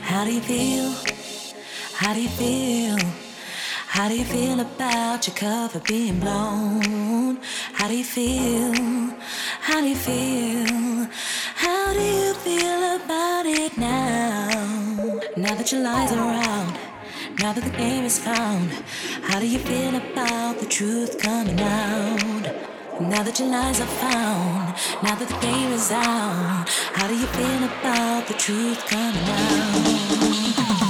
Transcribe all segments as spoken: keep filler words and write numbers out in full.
How do you feel? How do you feel? How do you feel about your cover being blown? How do you feel? How do you feel? How do you feel about it now? Now that your lies are out, now that the game is found, how do you feel about the truth coming out? Now that your lies are found, now that the game is out, how do you feel about the truth coming out?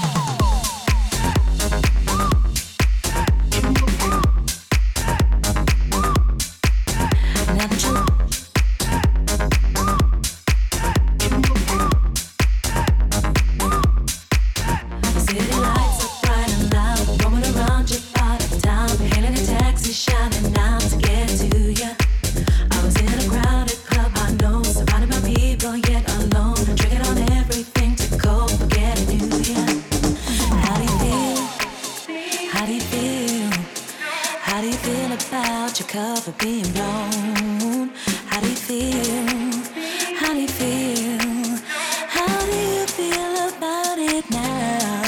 Cover being blown. How do you feel? How do you feel? How do you feel about it now?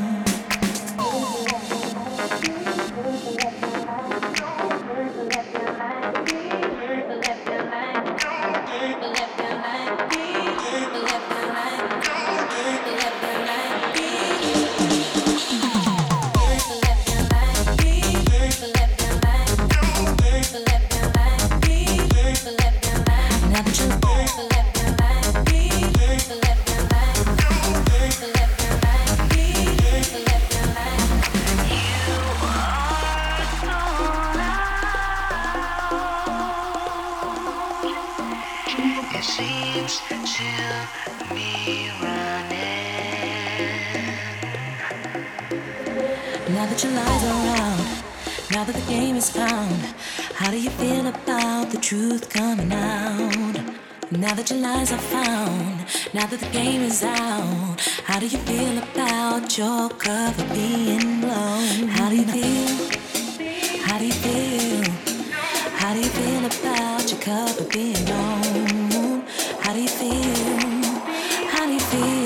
Now that your lies are out, now that the game is found, how do you feel about the truth coming out? Now that your lies are found, now that the game is out, how do you feel about your cover being blown? How do you feel? How do you feel? How do you feel about your cover being blown? How do you feel? How do you feel?